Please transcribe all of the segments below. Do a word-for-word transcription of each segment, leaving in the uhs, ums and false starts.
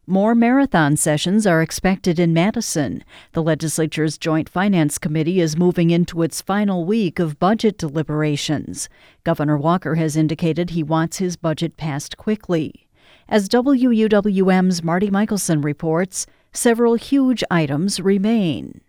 More marathon sessions are expected in Madison. The legislature's Joint Finance Committee is moving into its final week of budget deliberations. Governor Walker has indicated he wants his budget passed quickly. As W U W M's Marty Michelson reports, several huge items remain.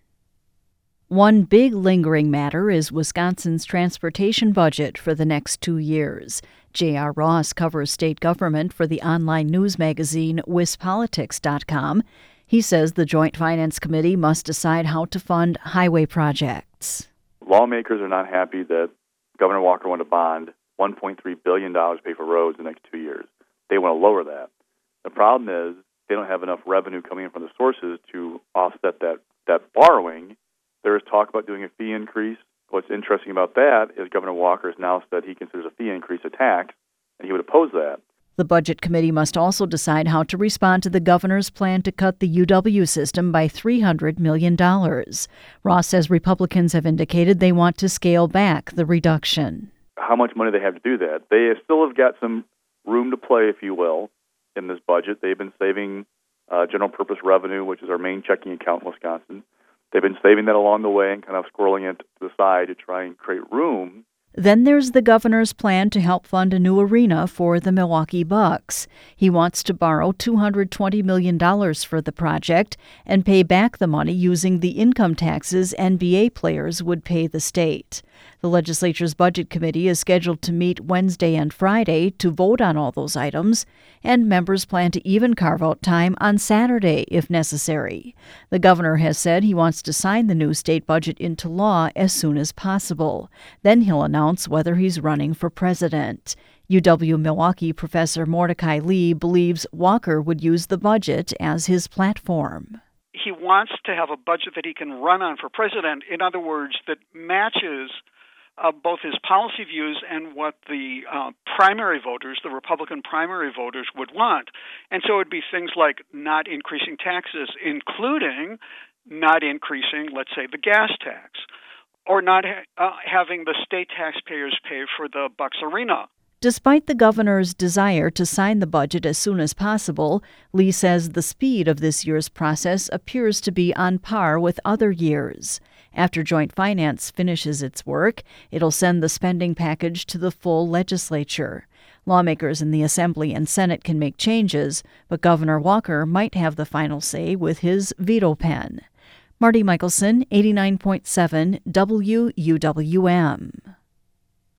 One big lingering matter is Wisconsin's transportation budget for the next two years. J R. Ross covers state government for the online news magazine Wis Politics dot com. He says the Joint Finance Committee must decide how to fund highway projects. Lawmakers are not happy that Governor Walker wanted to bond one point three billion dollars to pay for roads in the next two years. They want to lower that. The problem is they don't have enough revenue coming in from the sources to offset that, that borrowing. There is talk about doing a fee increase. What's interesting about that is Governor Walker has now said he considers a fee increase a tax, and he would oppose that. The Budget Committee must also decide how to respond to the governor's plan to cut the U W system by three hundred million dollars. Ross says Republicans have indicated they want to scale back the reduction. How much money they have to do that? They still have got some room to play, if you will, in this budget. They've been saving uh, general purpose revenue, which is our main checking account in Wisconsin. They've been saving that along the way and kind of squirreling it to the side to try and create room. Then there's the governor's plan to help fund a new arena for the Milwaukee Bucks. He wants to borrow two hundred twenty million dollars for the project and pay back the money using the income taxes N B A players would pay the state. The legislature's Budget Committee is scheduled to meet Wednesday and Friday to vote on all those items, and members plan to even carve out time on Saturday if necessary. The governor has said he wants to sign the new state budget into law as soon as possible. Then he'll announce whether he's running for president. U W-Milwaukee professor Mordecai Lee believes Walker would use the budget as his platform. He wants to have a budget that he can run on for president. In other words, that matches uh, both his policy views and what the uh, primary voters, the Republican primary voters, would want. And so it would be things like not increasing taxes, including not increasing, let's say, the gas tax, or not ha- uh, having the state taxpayers pay for the Bucks Arena. Despite the governor's desire to sign the budget as soon as possible, Lee says the speed of this year's process appears to be on par with other years. After Joint Finance finishes its work, it'll send the spending package to the full legislature. Lawmakers in the Assembly and Senate can make changes, but Governor Walker might have the final say with his veto pen. Marty Michelson, eighty-nine point seven W U W M.